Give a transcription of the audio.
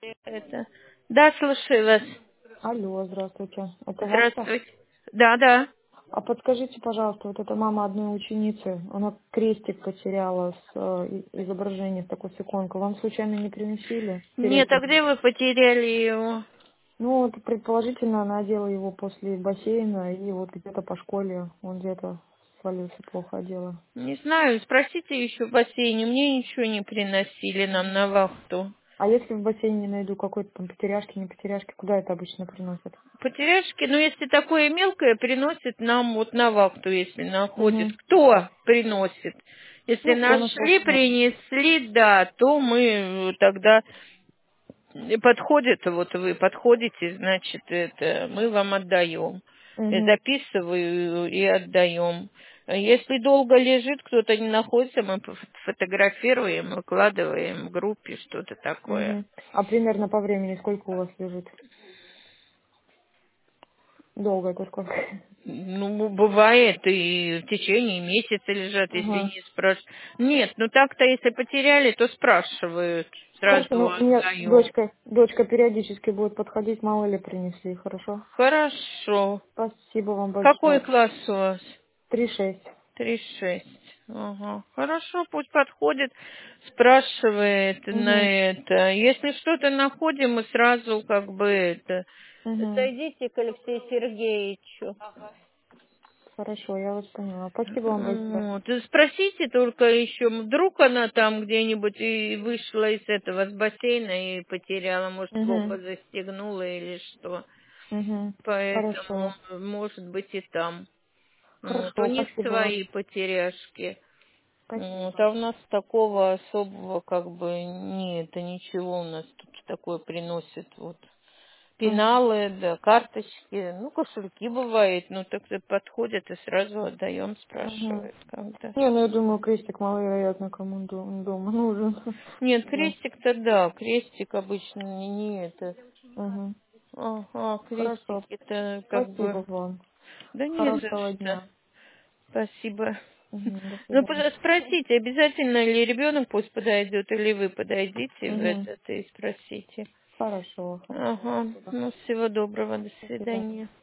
Это. Да, слушаю вас. Алло, здравствуйте. Это Вася? Здравствуйте. Да, да. А подскажите, пожалуйста, вот эта мама одной ученицы, она крестик потеряла с изображения, такой с иконкой. Вам случайно не приносили? Нет, а где вы потеряли его? Ну, вот предположительно она одела его после бассейна, и вот где-то по школе он где-то свалился, плохо одела. Не знаю, спросите еще в бассейне. Мне ничего не приносили нам на вахту. А если в бассейне найду какой-то там потеряшки, не потеряшки, куда это обычно приносят? Потеряшки, ну если такое мелкое, приносит нам вот на вахту, если находит. Угу. Кто приносит? Если Ну, кто нашел, нашли, да. принесли, да, то мы тогда подходит, вот вы подходите, значит, это мы вам отдаем. Я Угу. записываю и отдаем. Если долго лежит, кто-то не находится, мы фотографируем, выкладываем в группе что-то такое. Угу. А примерно по времени сколько у вас лежит? Долго это сколько? Ну, бывает, и в течение месяца лежат, если Ага. не спрашивают. Нет, ну так-то, если потеряли, то спрашивают. Хорошо, Сразу ну у меня отдаем. дочка периодически будет подходить, мало ли принесли, хорошо? Хорошо. Спасибо вам Какой большое. класс у вас? 3-6. 3-6. Ага. Хорошо, пусть подходит, спрашивает Угу. на это. Если что-то находим, мы сразу как бы это... Угу. Зайдите к Алексею Сергеевичу. Хорошо, я вас поняла. Спасибо вам большое. Вот. И спросите только еще, вдруг она там где-нибудь и вышла из этого, с бассейна и потеряла, может, Угу. плохо застегнула или что. Угу. Поэтому, Хорошо. может быть, и там. Вот. У Хорошо, них спасибо вам. свои потеряшки. Вот. Спасибо. А у нас такого особого как бы нет, ничего у нас тут такое приносит. Вот. Угу. Пеналы, да, карточки, ну, кошельки бывает, ну, так-то подходят и сразу отдаем, Угу. спрашивают, когда. Не, ну я думаю, крестик маловероятно кому дома нужен. Нет, Да. крестик-то да, крестик обычно не это. Угу. Ага, Хорошо. крестики-то как бы, Спасибо вам. да не за Хорошего что. дня. Спасибо. Угу. До Ну, свидания. спросите, обязательно ли ребенок пусть подойдет, или вы подойдите в Угу. этот и спросите. Хорошо, хорошо. Ага, Спасибо. ну, всего доброго, до До свидания. свидания.